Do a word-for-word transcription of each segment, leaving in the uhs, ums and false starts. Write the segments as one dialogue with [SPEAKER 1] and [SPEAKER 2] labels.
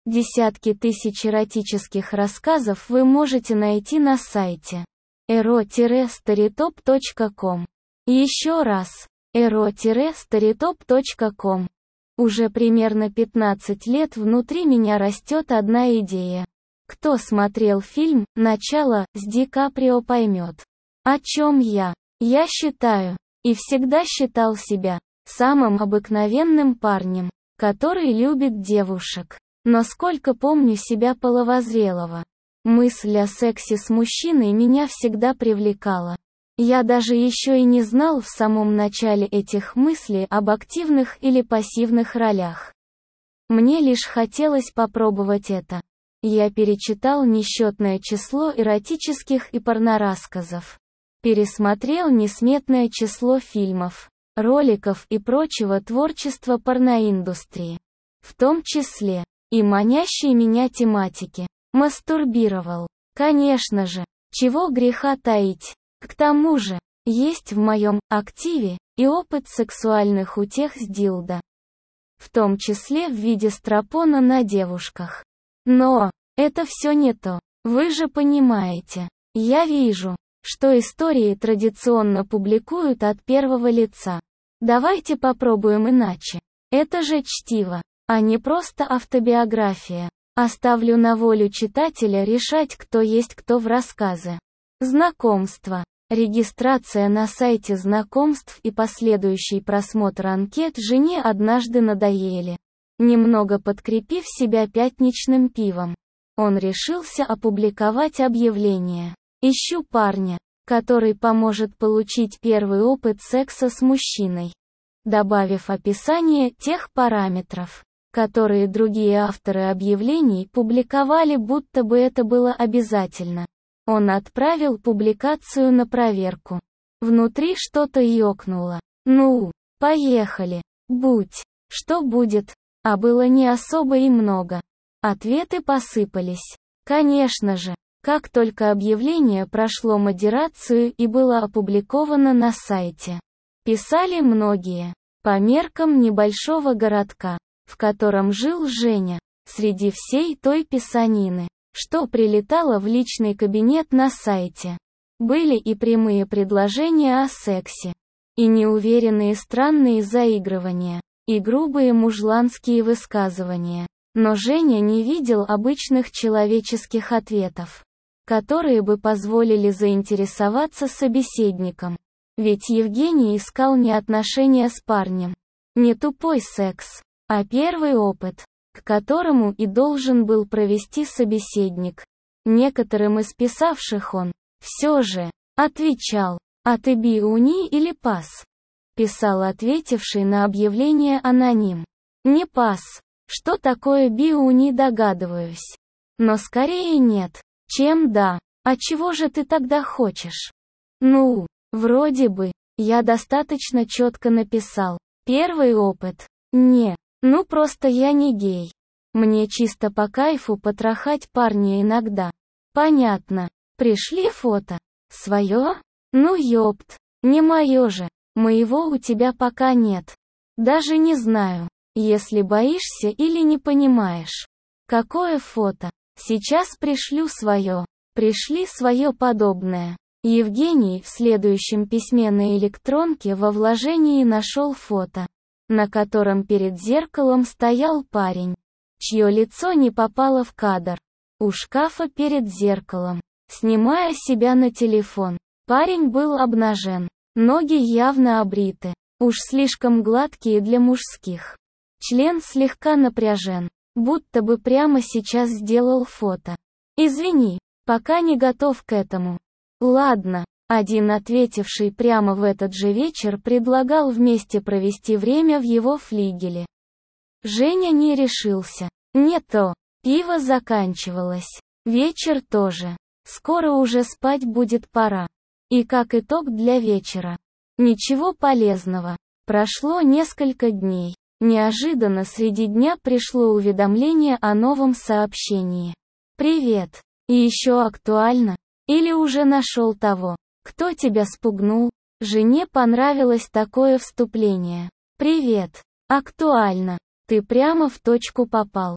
[SPEAKER 1] Десятки тысяч эротических рассказов вы можете найти на сайте эро старитоп точка ком. Еще раз, эро старитоп точка ком. Уже примерно пятнадцать лет внутри меня растет одна идея. Кто смотрел фильм «Начало» с Ди Каприо, поймет, о чем я. Я считаю, и всегда считал себя, самым обыкновенным парнем, который любит девушек. Но сколько помню себя половозрелого, мысль о сексе с мужчиной меня всегда привлекала. Я даже еще и не знал в самом начале этих мыслей об активных или пассивных ролях. Мне лишь хотелось попробовать это. Я перечитал несчетное число эротических и порнорассказов. Пересмотрел несметное число фильмов, роликов и прочего творчества порноиндустрии. В том числе и манящие меня тематики. Мастурбировал. Конечно же, чего греха таить. К тому же, есть в моем активе и опыт сексуальных утех с дилдо. В том числе в виде стропона на девушках. Но это все не то. Вы же понимаете. Я вижу, что истории традиционно публикуют от первого лица. Давайте попробуем иначе. Это же чтиво, а не просто автобиография. Оставлю на волю читателя решать, кто есть кто в рассказе. Знакомство. Регистрация на сайте знакомств и последующий просмотр анкет жене однажды надоели. Немного подкрепив себя пятничным пивом, он решился опубликовать объявление. Ищу парня, который поможет получить первый опыт секса с мужчиной, добавив описание тех параметров, которые другие авторы объявлений публиковали, будто бы это было обязательно. Он отправил публикацию на проверку. Внутри что-то ёкнуло. Ну, поехали. Будь. Что будет? А было не особо и много. Ответы посыпались. Конечно же, как только объявление прошло модерацию и было опубликовано на сайте. Писали многие. По меркам небольшого городка, в котором жил Женя, среди всей той писанины, что прилетало в личный кабинет на сайте, были и прямые предложения о сексе, и неуверенные странные заигрывания, и грубые мужланские высказывания. Но Женя не видел обычных человеческих ответов, которые бы позволили заинтересоваться собеседником. Ведь Евгений искал не отношения с парнем, не тупой секс, а первый опыт, к которому и должен был провести собеседник. Некоторым из писавших он, все же, отвечал: «А ты би-уни или пас?» Писал ответивший на объявление аноним. «Не пас. Что такое би-уни, догадываюсь. Но скорее нет, чем да. А чего же ты тогда хочешь?» Ну, вроде бы, я достаточно четко написал. Первый опыт. Не. Ну просто я не гей. Мне чисто по кайфу потрахать парня иногда. Понятно. Пришли фото. Свое? Ну ёпт. Не мое же. Моего у тебя пока нет. Даже не знаю. Если боишься или не понимаешь. Какое фото? Сейчас пришлю свое. Пришли свое подобное. Евгений в следующем письме на электронке во вложении нашел фото, на котором перед зеркалом стоял парень, чье лицо не попало в кадр. У шкафа перед зеркалом, снимая себя на телефон. Парень был обнажен, ноги явно обриты, уж слишком гладкие для мужских. Член слегка напряжен, будто бы прямо сейчас сделал фото. «Извини, пока не готов к этому». Ладно. Один ответивший прямо в этот же вечер предлагал вместе провести время в его флигеле. Женя не решился. Не то. Пиво заканчивалось. Вечер тоже. Скоро уже спать будет пора. И как итог для вечера. Ничего полезного. Прошло несколько дней. Неожиданно среди дня пришло уведомление о новом сообщении. «Привет. И еще актуально? Или уже нашел того, кто тебя спугнул?» Жене понравилось такое вступление. «Привет. Актуально. Ты прямо в точку попал.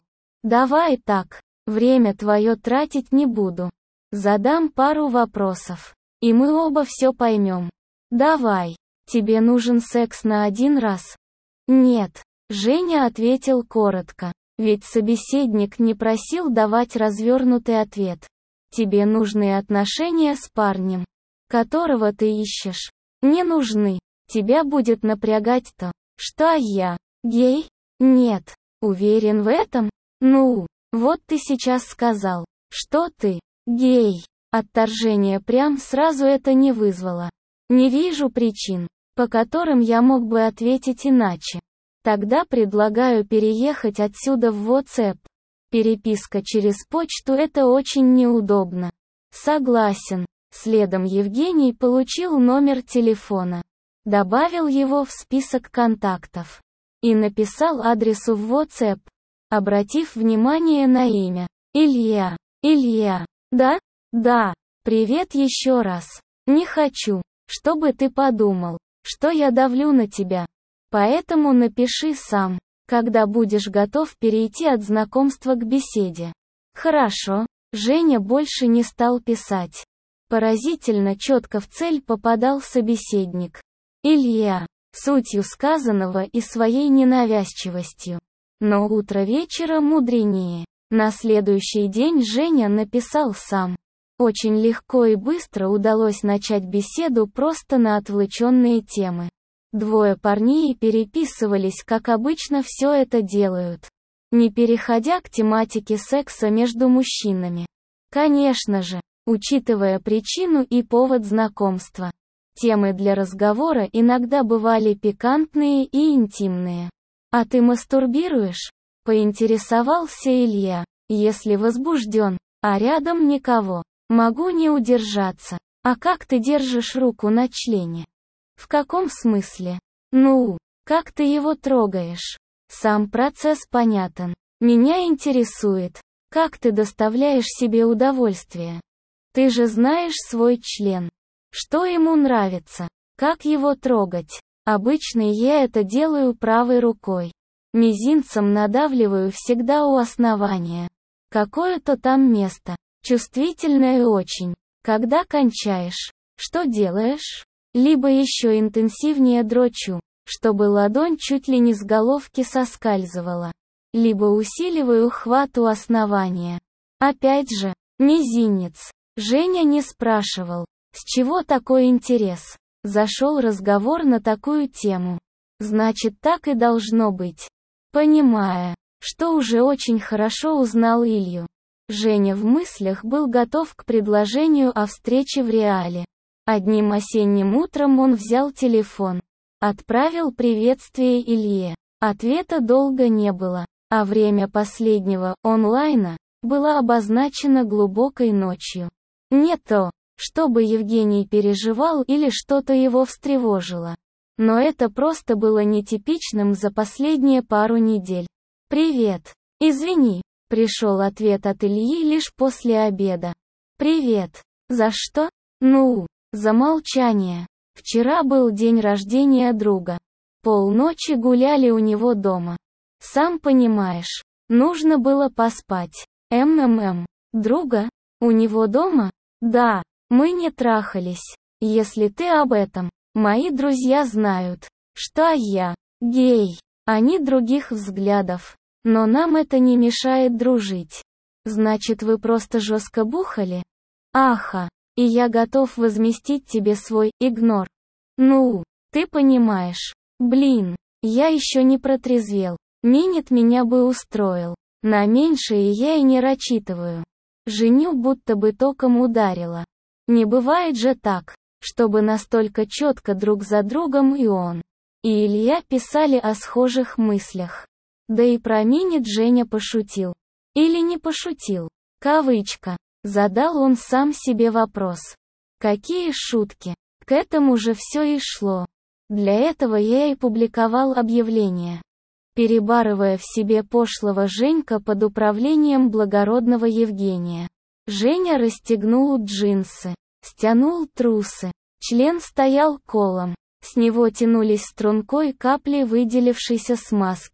[SPEAKER 1] Давай так. Время твое тратить не буду. Задам пару вопросов. И мы оба все поймем. Давай. Тебе нужен секс на один раз? Нет. Женя ответил коротко. Ведь собеседник не просил давать развернутый ответ. Тебе нужны отношения с парнем, которого ты ищешь. Не нужны. Тебя будет напрягать то, что я гей? Нет. Уверен в этом? Ну, вот ты сейчас сказал, что ты гей. Отторжение прям сразу это не вызвало. Не вижу причин, по которым я мог бы ответить иначе. Тогда предлагаю переехать отсюда в WhatsApp. Переписка через почту — это очень неудобно. Согласен. Следом Евгений получил номер телефона. Добавил его в список контактов. И написал адресу в WhatsApp, обратив внимание на имя. Илья. Илья. Да? Да. Привет еще раз. Не хочу, чтобы ты подумал, что я давлю на тебя. Поэтому напиши сам, когда будешь готов перейти от знакомства к беседе. Хорошо. Женя больше не стал писать. Поразительно четко в цель попадал собеседник. Илья. Сутью сказанного и своей ненавязчивостью. Но утро вечера мудренее. На следующий день Женя написал сам. Очень легко и быстро удалось начать беседу просто на отвлеченные темы. Двое парней переписывались, как обычно все это делают, не переходя к тематике секса между мужчинами. Конечно же, учитывая причину и повод знакомства. Темы для разговора иногда бывали пикантные и интимные. «А ты мастурбируешь?» — поинтересовался Илья. «Если возбужден, а рядом никого, могу не удержаться. А как ты держишь руку на члене?» «В каком смысле?» «Ну, как ты его трогаешь?» «Сам процесс понятен. Меня интересует, как ты доставляешь себе удовольствие. Ты же знаешь свой член. Что ему нравится? Как его трогать?» Обычно я это делаю правой рукой. Мизинцем надавливаю всегда у основания. Какое-то там место. Чувствительное очень. Когда кончаешь, что делаешь? Либо еще интенсивнее дрочу, чтобы ладонь чуть ли не с головки соскальзывала. Либо усиливаю хват у основания. Опять же, мизинец. Женя не спрашивал, с чего такой интерес. Зашел разговор на такую тему. Значит, так и должно быть. Понимая, что уже очень хорошо узнал Илью, Женя в мыслях был готов к предложению о встрече в реале. Одним осенним утром он взял телефон, отправил приветствие Илье. Ответа долго не было, а время последнего онлайна было обозначено глубокой ночью. Не то, чтобы Евгений переживал или что-то его встревожило. Но это просто было нетипичным за последние пару недель. «Привет. Извини», — пришел ответ от Ильи лишь после обеда. «Привет. За что?» «Ну, за молчание. Вчера был день рождения друга. Полночи гуляли у него дома. Сам понимаешь, нужно было поспать. МММ. Друга? У него дома? Да. Мы не трахались. Если ты об этом, мои друзья знают, что я гей. Они других взглядов. Но нам это не мешает дружить. Значит, вы просто жестко бухали? Аха. И я готов возместить тебе свой игнор. Ну, ты понимаешь. Блин, я еще не протрезвел. Минет меня бы устроил. На меньшее я и не рассчитываю. Женю будто бы током ударило. Не бывает же так, чтобы настолько четко друг за другом и он, и Илья писали о схожих мыслях. Да и про минет Женя пошутил. Или не пошутил? Кавычка. Задал он сам себе вопрос. Какие шутки? К этому же все и шло. Для этого я и публиковал объявление. Перебарывая в себе пошлого Женька под управлением благородного Евгения. Женя расстегнул джинсы, стянул трусы. Член стоял колом. С него тянулись стрункой капли выделившейся смазки.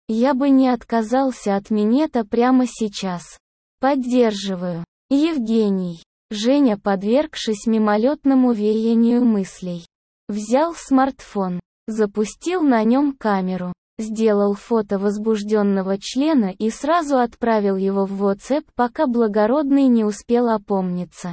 [SPEAKER 1] Я бы не отказался от минета прямо сейчас. Поддерживаю. Евгений. Женя, подвергшись мимолетному веянию мыслей, взял смартфон, запустил на нем камеру, сделал фото возбужденного члена и сразу отправил его в WhatsApp, пока благородный не успел опомниться.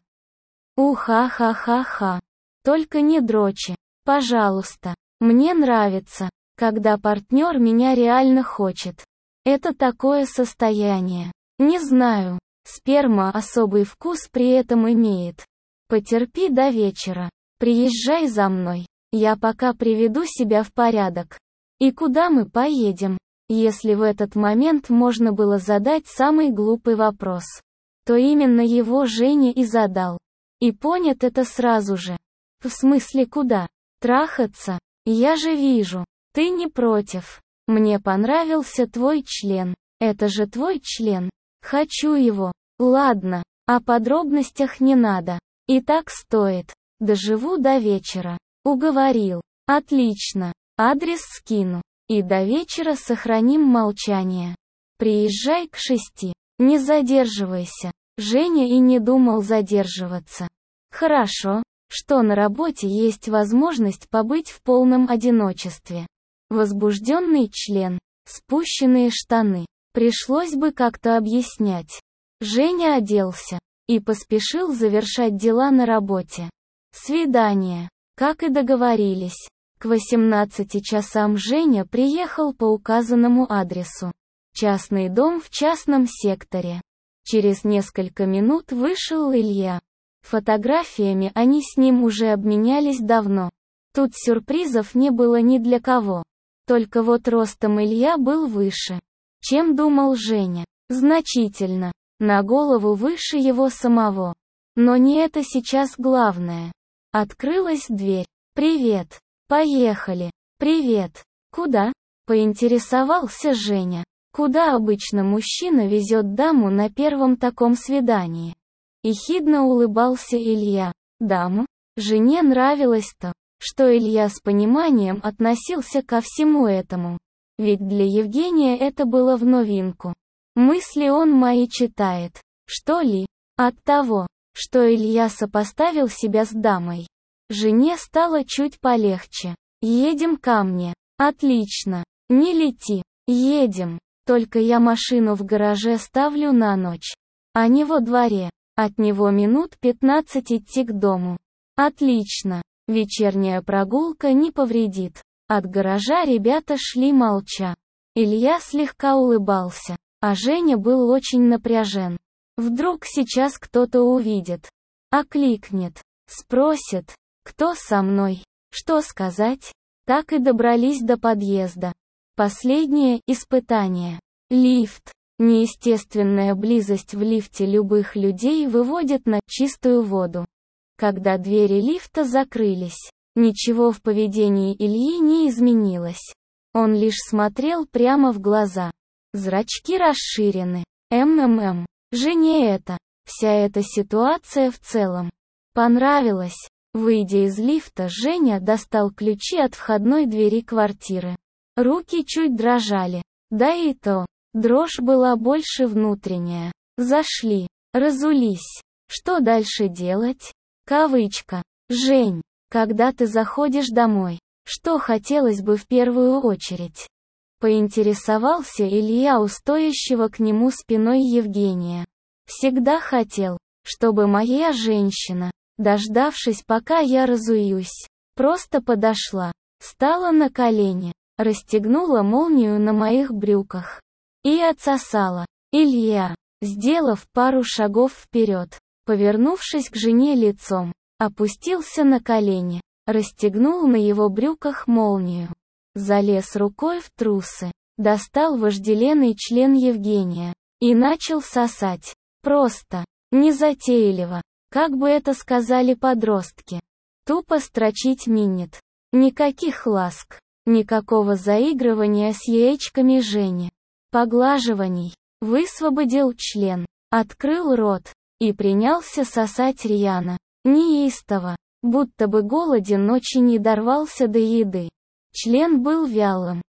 [SPEAKER 1] Уха-ха-ха-ха. Только не дрочи. Пожалуйста. Мне нравится, когда партнер меня реально хочет. Это такое состояние. Не знаю. Сперма особый вкус при этом имеет. Потерпи до вечера. Приезжай за мной. Я пока приведу себя в порядок. И куда мы поедем? Если в этот момент можно было задать самый глупый вопрос, то именно его Женя и задал. И понят это сразу же. В смысле куда? Трахаться? Я же вижу. Ты не против. Мне понравился твой член. Это же твой член. Хочу его. Ладно, о подробностях не надо. И так стоит. Доживу до вечера. Уговорил. Отлично. Адрес скину. И до вечера сохраним молчание. Приезжай к шести. Не задерживайся. Женя и не думал задерживаться. Хорошо, что на работе есть возможность побыть в полном одиночестве. Возбужденный член, спущенные штаны. Пришлось бы как-то объяснять. Женя оделся и поспешил завершать дела на работе. Свидание. Как и договорились. К восемнадцати часам Женя приехал по указанному адресу. Частный дом в частном секторе. Через несколько минут вышел Илья. Фотографиями они с ним уже обменялись давно. Тут сюрпризов не было ни для кого. Только вот ростом Илья был выше, чем думал Женя. Значительно. На голову выше его самого. Но не это сейчас главное. Открылась дверь. «Привет. Поехали». «Привет. Куда?» — поинтересовался Женя. Куда обычно мужчина везет даму на первом таком свидании? Ехидно улыбался Илья. Даму? Жене нравилось то, что Илья с пониманием относился ко всему этому. Ведь для Евгения это было в новинку. Мысли он мои читает. Что ли? От того, что Илья сопоставил себя с дамой. Жене стало чуть полегче. Едем ко мне. Отлично. Не лети. Едем. Только я машину в гараже ставлю на ночь. А не во дворе. От него минут пятнадцать идти к дому. Отлично. Вечерняя прогулка не повредит. От гаража ребята шли молча. Илья слегка улыбался, а Женя был очень напряжен. Вдруг сейчас кто-то увидит. Окликнет. Спросит, кто со мной. Что сказать? Так и добрались до подъезда. Последнее испытание. Лифт. Неестественная близость в лифте любых людей выводит на чистую воду. Когда двери лифта закрылись, ничего в поведении Ильи не изменилось. Он лишь смотрел прямо в глаза. Зрачки расширены. МММ. Жене это, вся эта ситуация в целом, понравилась. Выйдя из лифта, Женя достал ключи от входной двери квартиры. Руки чуть дрожали. Да и то, дрожь была больше внутренняя. Зашли. Разулись. Что дальше делать? Кавычка. Жень, когда ты заходишь домой, что хотелось бы в первую очередь? Поинтересовался Илья у стоящего к нему спиной Евгения. Всегда хотел, чтобы моя женщина, дождавшись, пока я разуюсь, просто подошла, стала на колени, расстегнула молнию на моих брюках и отсосала. Илья, сделав пару шагов вперед, повернувшись к жене лицом, опустился на колени, расстегнул на его брюках молнию, залез рукой в трусы, достал вожделенный член Евгения и начал сосать. Просто, незатейливо, как бы это сказали подростки. Тупо строчить минет. Никаких ласк, никакого заигрывания с яичками Жени. Поглаживаний. Высвободил член, открыл рот и принялся сосать рьяно, неистово, будто бы голоден, очень не дорвался до еды. Член был вялым,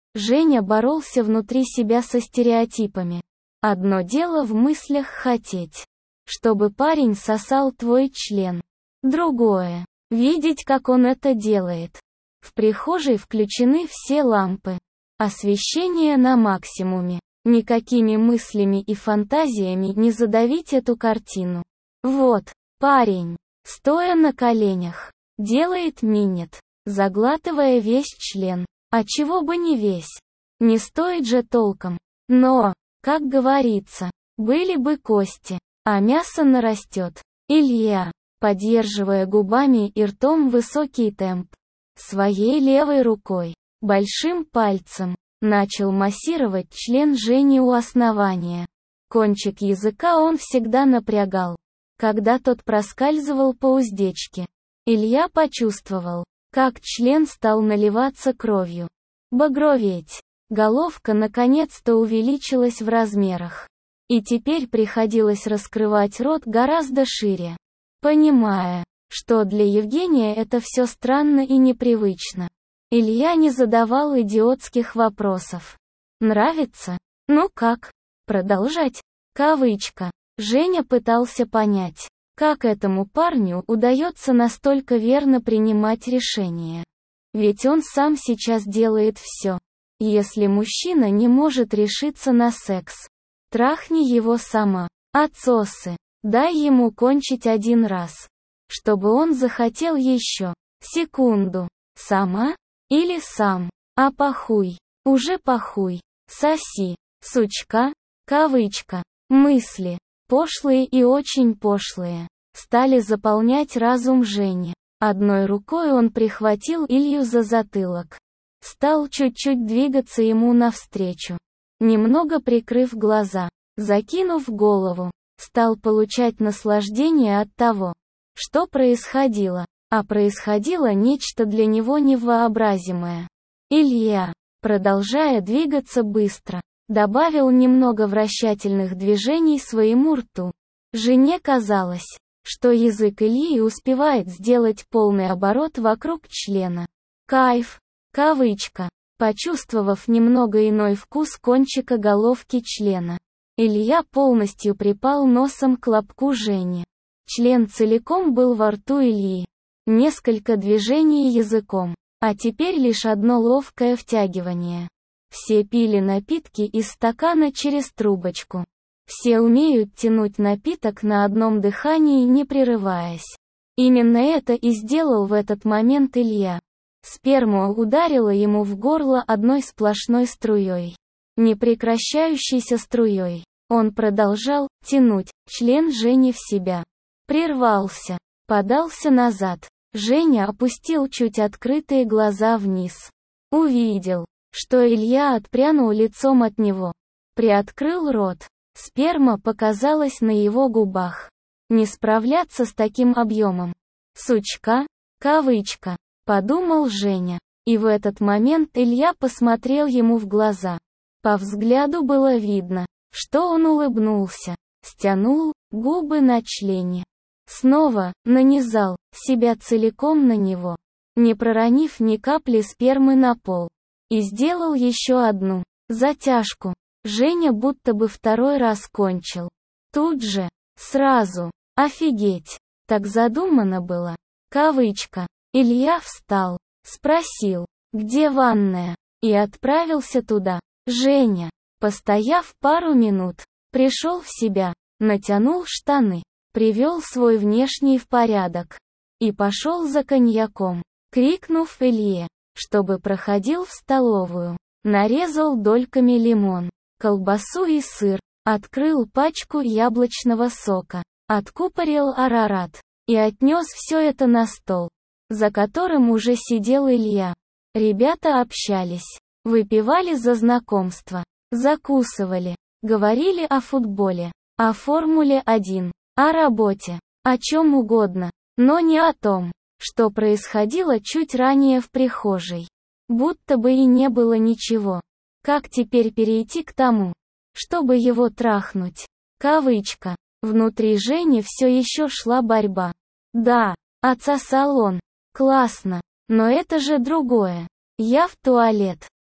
[SPEAKER 1] Женя боролся внутри себя со стереотипами. Одно дело в мыслях хотеть, чтобы парень сосал твой член. Другое — видеть, как он это делает. В прихожей включены все лампы. Освещение на максимуме. Никакими мыслями и фантазиями не задавить эту картину. Вот, парень, стоя на коленях, делает минет, заглатывая весь член. А чего бы не весь? Не стоит же толком. Но, как говорится, были бы кости, а мясо нарастет. Илья, поддерживая губами и ртом высокий темп, своей левой рукой, большим пальцем, начал массировать член Жени у основания. Кончик языка он всегда напрягал, когда тот проскальзывал по уздечке. Илья почувствовал, как член стал наливаться кровью. Багроветь. Головка наконец-то увеличилась в размерах. И теперь приходилось раскрывать рот гораздо шире. Понимая, что для Евгения это все странно и непривычно, Илья не задавал идиотских вопросов. «Нравится? Ну как? Продолжать?» Кавычка. Женя пытался понять, как этому парню удается настолько верно принимать решения. Ведь он сам сейчас делает все. Если мужчина не может решиться на секс, трахни его сама. Отсосы. Дай ему кончить один раз, чтобы он захотел еще. Секунду. Сама? Или сам? А похуй. Уже похуй. Соси. Сучка. Кавычка. Мысли, пошлые и очень пошлые, стали заполнять разум Жени. Одной рукой он прихватил Илью за затылок. Стал чуть-чуть двигаться ему навстречу. Немного прикрыв глаза, закинув голову, стал получать наслаждение от того, что происходило. А происходило нечто для него невообразимое. Илья, продолжая двигаться быстро, добавил немного вращательных движений своему рту. Жене казалось, что язык Ильи успевает сделать полный оборот вокруг члена. Кайф. Кавычка. Почувствовав немного иной вкус кончика головки члена, Илья полностью припал носом к лобку Жени. Член целиком был во рту Ильи. Несколько движений языком, а теперь лишь одно ловкое втягивание. Все пили напитки из стакана через трубочку. Все умеют тянуть напиток на одном дыхании, не прерываясь. Именно это и сделал в этот момент Илья. Сперма ударила ему в горло одной сплошной струей. Непрекращающейся струей. Он продолжал тянуть член Жени в себя. Прервался. Подался назад. Женя опустил чуть открытые глаза вниз. Увидел, что Илья отпрянул лицом от него. Приоткрыл рот. Сперма показалась на его губах. Не справляться с таким объемом. Сучка, кавычка, подумал Женя. И в этот момент Илья посмотрел ему в глаза. По взгляду было видно, что он улыбнулся, стянул губы на члене. Снова нанизал себя целиком на него, не проронив ни капли спермы на пол. И сделал еще одну затяжку. Женя будто бы второй раз кончил. Тут же, сразу, офигеть, так задумано было. Кавычка. Илья встал, спросил, где ванная, и отправился туда. Женя, постояв пару минут, пришел в себя, натянул штаны, привел свой внешний в порядок и пошел за коньяком, крикнув Илье, чтобы проходил в столовую, нарезал дольками лимон, колбасу и сыр, открыл пачку яблочного сока, откупорил арарат и отнес все это на стол, за которым уже сидел Илья. Ребята общались, выпивали за знакомство, закусывали, говорили о футболе, о Формуле один, о работе, о чем угодно, но не о том, что происходило чуть ранее в прихожей. Будто бы и не было ничего. Как теперь перейти к тому, чтобы его трахнуть? Кавычка. Внутри Жени все еще шла борьба. Да, отсосал он. Классно. Но это же другое. Я в туалет.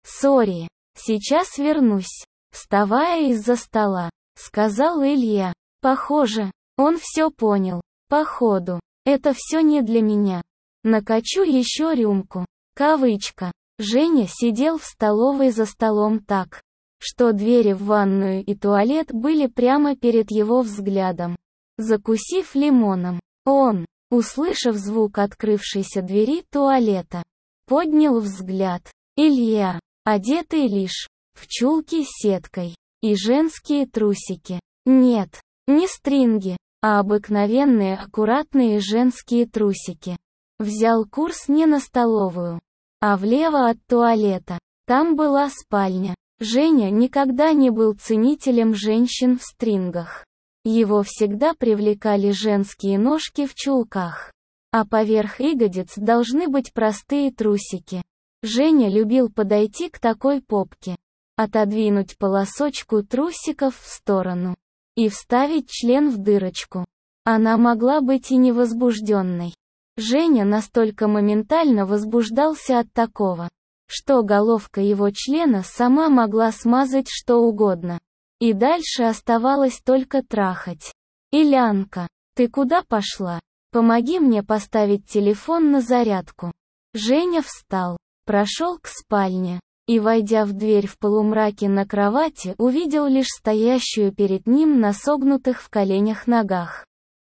[SPEAKER 1] «Сори, сейчас вернусь», вставая из-за стола, сказал Илья. Похоже, он все понял. Походу, это все не для меня. Накачу еще рюмку. Кавычка. Женя сидел в столовой за столом так, что двери в ванную и туалет были прямо перед его взглядом. Закусив лимоном, он, услышав звук открывшейся двери туалета, поднял взгляд. Илья, одетый лишь в чулки с сеткой и женские трусики. Нет, не стринги, а обыкновенные аккуратные женские трусики. Взял курс не на столовую, а влево от туалета. Там была спальня. Женя никогда не был ценителем женщин в стрингах. Его всегда привлекали женские ножки в чулках. А поверх ягодиц должны быть простые трусики. Женя любил подойти к такой попке, отодвинуть полосочку трусиков в сторону и вставить член в дырочку. Она могла быть и невозбужденной. Женя настолько моментально возбуждался от такого, что головка его члена сама могла смазать что угодно. И дальше оставалось только трахать. «Илянка, ты куда пошла? Помоги мне поставить телефон на зарядку». Женя встал, прошел к спальне, и, войдя в дверь в полумраке на кровати, увидел лишь стоящую перед ним на согнутых в коленях ногах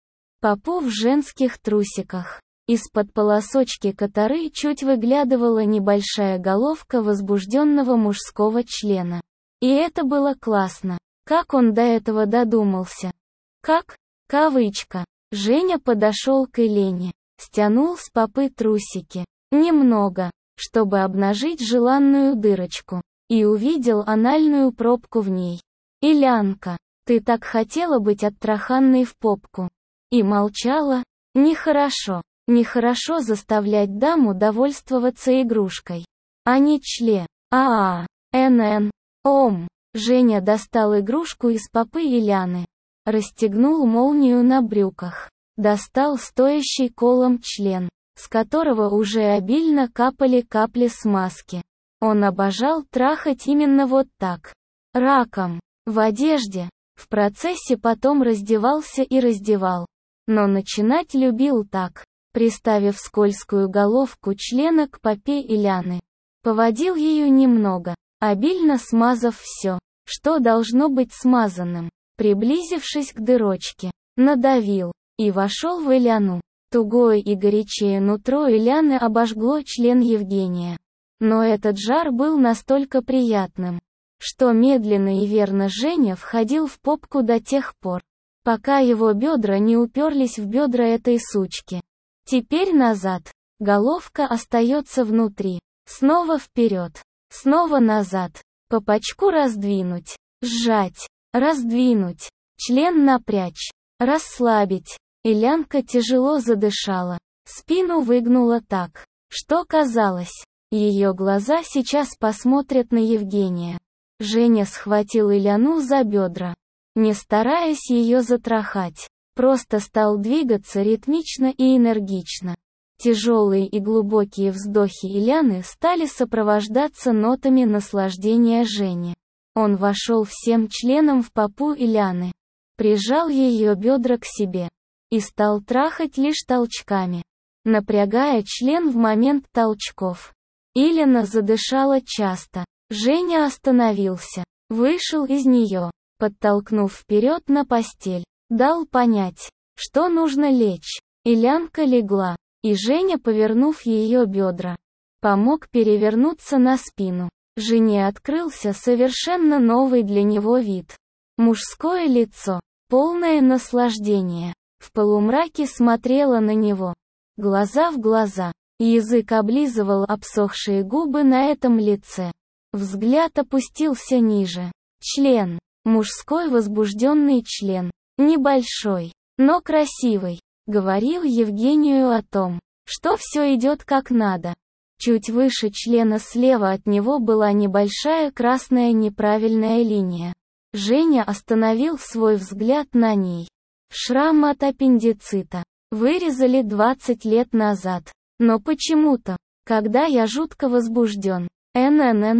[SPEAKER 1] попу в женских трусиках. Из-под полосочки которой чуть выглядывала небольшая головка возбужденного мужского члена. И это было классно. Как он до этого додумался? Как? Кавычка. Женя подошел к Елене, стянул с попы трусики. Немного, чтобы обнажить желанную дырочку. И увидел анальную пробку в ней. «Илянка, ты так хотела быть оттраханной в попку». И молчала. Нехорошо. Нехорошо заставлять даму довольствоваться игрушкой. А не чле. А-а. эн-эн. Ом. Женя достал игрушку из попы Еляны. Расстегнул молнию на брюках. Достал стоящий колом член, с которого уже обильно капали капли смазки. Он обожал трахать именно вот так. Раком. В одежде. В процессе потом раздевался и раздевал. Но начинать любил так. Приставив скользкую головку члена к попе Еляны. Поводил ее немного, обильно смазав все, что должно быть смазанным. Приблизившись к дырочке, надавил и вошел в Еляну. Тугое и горячее нутро Еляны обожгло член Евгения. Но этот жар был настолько приятным, что медленно и верно Женя входил в попку до тех пор, пока его бедра не уперлись в бедра этой сучки. Теперь назад. Головка остается внутри. Снова вперед. Снова назад. Попочку раздвинуть. Сжать. Раздвинуть. Член напрячь. Расслабить. Илянка тяжело задышала. Спину выгнула так, что казалось, ее глаза сейчас посмотрят на Евгения. Женя схватил Иляну за бедра, не стараясь ее затрахать. Просто стал двигаться ритмично и энергично. Тяжелые и глубокие вздохи Иляны стали сопровождаться нотами наслаждения Жени. Он вошел всем членом в попу Иляны, прижал ее бедра к себе и стал трахать лишь толчками, напрягая член в момент толчков. Иляна задышала часто. Женя остановился, вышел из нее, подтолкнув вперед на постель. Дал понять, что нужно лечь. Илянка легла, и Женя, повернув ее бедра, помог перевернуться на спину. Жене открылся совершенно новый для него вид. Мужское лицо, полное наслаждения, в полумраке смотрело на него. Глаза в глаза, язык облизывал обсохшие губы на этом лице. Взгляд опустился ниже. Член, мужской возбужденный член. Небольшой, но красивый, говорил Евгению о том, что все идет как надо. Чуть выше члена слева от него была небольшая красная неправильная линия. Женя остановил свой взгляд на ней. Шрам от аппендицита. Вырезали двадцать лет назад. Но почему-то, когда я жутко возбужден, эн-эн-эн-а,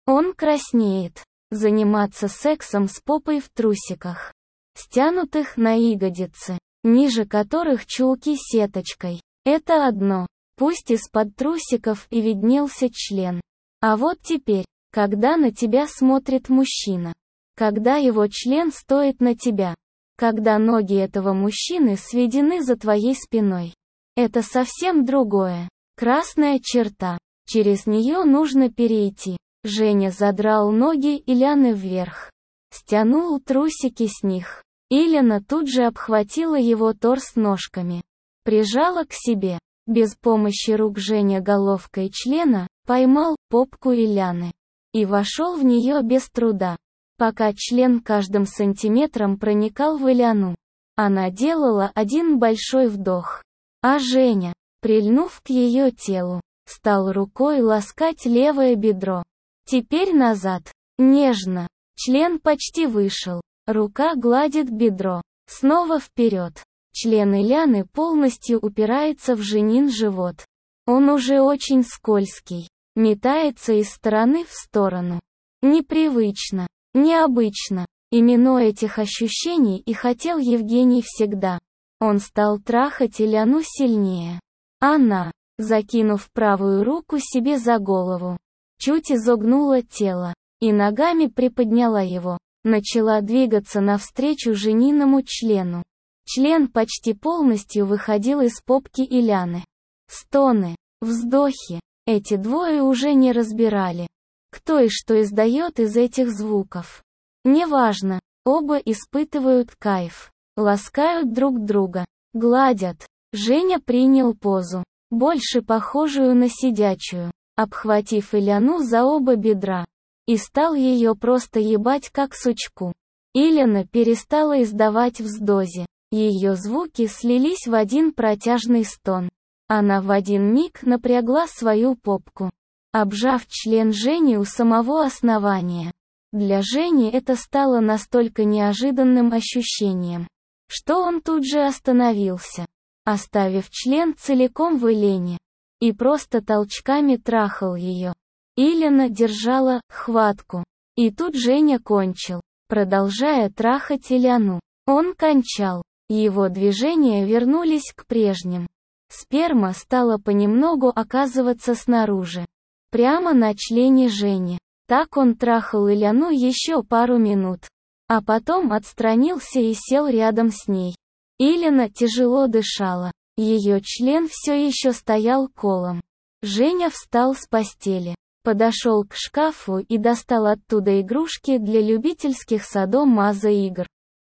[SPEAKER 1] Он краснеет. Заниматься сексом с попой в трусиках, стянутых на ягодицы, ниже которых чулки сеточкой. Это одно. Пусть из-под трусиков и виднелся член. А вот теперь, когда на тебя смотрит мужчина, когда его член стоит на тебя, когда ноги этого мужчины сведены за твоей спиной. Это совсем другое. Красная черта. Через нее нужно перейти. Женя задрал ноги Иляны вверх. Стянул трусики с них. Илена тут же обхватила его торс ножками. Прижала к себе. Без помощи рук Женя головкой члена поймал попку Иляны. И вошел в нее без труда. Пока член каждым сантиметром проникал в Иляну. Она делала один большой вдох. А Женя, прильнув к ее телу, стал рукой ласкать левое бедро. Теперь назад. Нежно. Член почти вышел. Рука гладит бедро. Снова вперед. Член Иляны полностью упирается в Женин живот. Он уже очень скользкий. Метается из стороны в сторону. Непривычно. Необычно. Именно этих ощущений и хотел Евгений всегда. Он стал трахать Иляну сильнее. Она, закинув правую руку себе за голову, чуть изогнула тело и ногами приподняла его, начала двигаться навстречу Жениному члену. Член почти полностью выходил из попки Иляны. Стоны, вздохи. Эти двое уже не разбирали, кто и что издает из этих звуков. Неважно, оба испытывают кайф, ласкают друг друга, гладят. Женя принял позу, больше похожую на сидячую, обхватив Иляну за оба бедра, и стал ее просто ебать как сучку. Илена перестала издавать вздохи, ее звуки слились в один протяжный стон. Она в один миг напрягла свою попку, обжав член Жени у самого основания. Для Жени это стало настолько неожиданным ощущением, что он тут же остановился, оставив член целиком в Илене, и просто толчками трахал ее. Илена держала хватку, и тут Женя кончил, продолжая трахать Иляну. Он кончал, его движения вернулись к прежним. Сперма стала понемногу оказываться снаружи, прямо на члене Жени. Так он трахал Иляну еще пару минут, а потом отстранился и сел рядом с ней. Илена тяжело дышала, ее член все еще стоял колом. Женя встал с постели, подошел к шкафу и достал оттуда игрушки для любительских садо-мазо игр.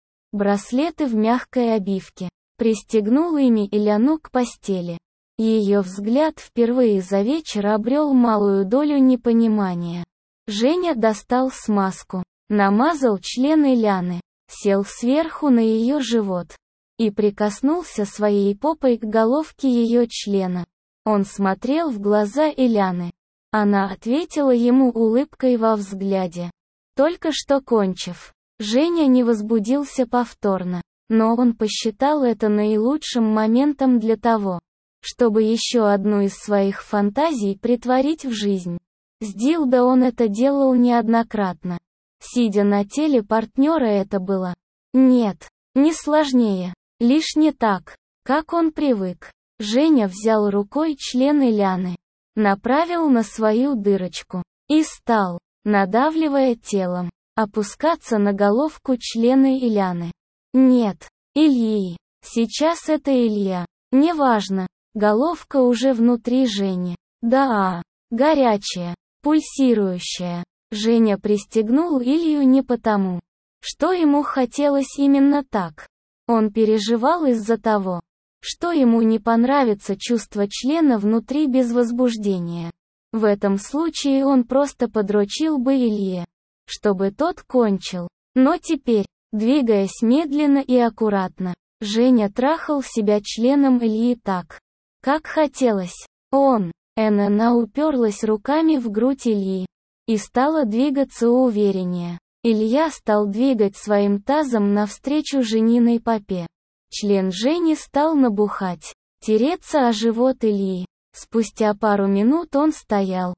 [SPEAKER 1] Браслеты в мягкой обивке. Пристегнул ими Иляну к постели. Ее взгляд впервые за вечер обрел малую долю непонимания. Женя достал смазку, намазал член Иляны, сел сверху на ее живот и прикоснулся своей попой к головке ее члена. Он смотрел в глаза Иляны. Она ответила ему улыбкой во взгляде. Только что кончив, Женя не возбудился повторно. Но он посчитал это наилучшим моментом для того, чтобы еще одну из своих фантазий претворить в жизнь. С дилдо он это делал неоднократно. Сидя на теле партнера это было. Нет, не сложнее, лишь не так, как он привык. Женя взял рукой член Иляны, направил на свою дырочку и стал, надавливая телом, опускаться на головку члена Иляны. Нет, Ильи. Сейчас это Илья. Неважно. Головка уже внутри Жени. Да, горячая, пульсирующая. Женя пристегнул Илью не потому, что ему хотелось именно так. Он переживал из-за того, что ему не понравится чувство члена внутри без возбуждения. В этом случае он просто подрочил бы Илье, чтобы тот кончил. Но теперь, двигаясь медленно и аккуратно, Женя трахал себя членом Ильи так, как хотелось. Он, Она уперлась руками в грудь Ильи и стала двигаться увереннее. Илья стал двигать своим тазом навстречу Жениной попе. Член Жени стал набухать, тереться о живот Ильи. Спустя пару минут он стоял,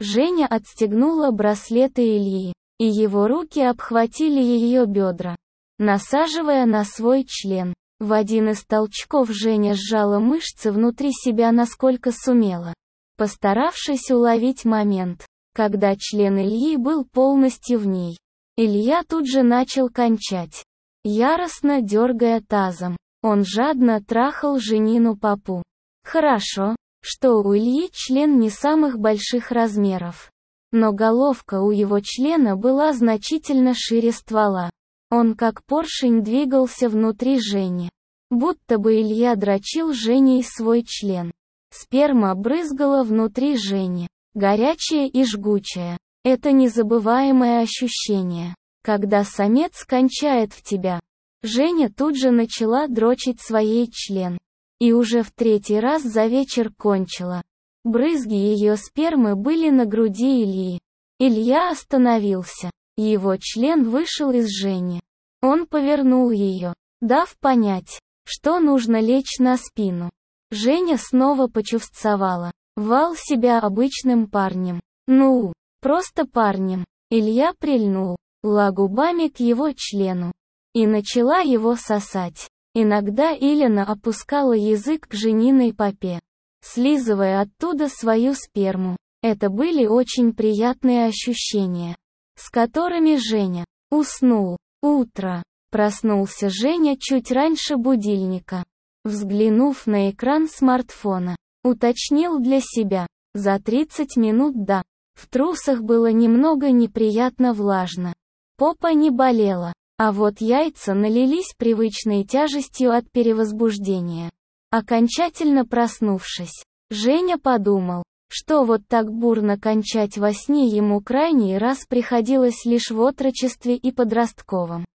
[SPEAKER 1] Женя отстегнула браслеты Ильи, и его руки обхватили ее бедра, насаживая на свой член. В один из толчков Женя сжала мышцы внутри себя насколько сумела, постаравшись уловить момент, когда член Ильи был полностью в ней. Илья тут же начал кончать, яростно дергая тазом. Он жадно трахал Женину попу. Хорошо, что у Ильи член не самых больших размеров, но головка у его члена была значительно шире ствола. Он как поршень двигался внутри Жени, будто бы Илья дрочил Женей свой член. Сперма брызгала внутри Жени, горячая и жгучая. Это незабываемое ощущение, когда самец кончает в тебя. Женя тут же начала дрочить своей член. И уже в третий раз за вечер кончила. Брызги ее спермы были на груди Ильи. Илья остановился. Его член вышел из Жени. Он повернул ее, дав понять, что нужно лечь на спину. Женя снова почувствовала вал себя обычным парнем. Ну, просто парнем. Илья прильнул губами к его члену и начала его сосать. Иногда Илина опускала язык к Жениной попе, слизывая оттуда свою сперму. Это были очень приятные ощущения, с которыми Женя уснул. Утро. Проснулся Женя чуть раньше будильника. Взглянув на экран смартфона, уточнил для себя: за тридцать минут до. В трусах было немного неприятно влажно. Попа не болела, а вот яйца налились привычной тяжестью от перевозбуждения. Окончательно проснувшись, Женя подумал, что вот так бурно кончать во сне ему крайний раз приходилось лишь в отрочестве и подростковом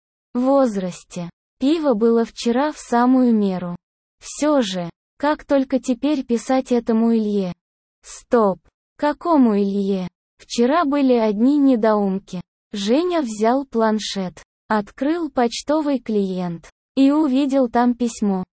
[SPEAKER 1] возрасте. Пиво было вчера в самую меру. Все же, как только теперь писать этому Илье? Стоп! Какому Илье? Вчера были одни недоумки. Женя взял планшет, открыл почтовый клиент и увидел там письмо.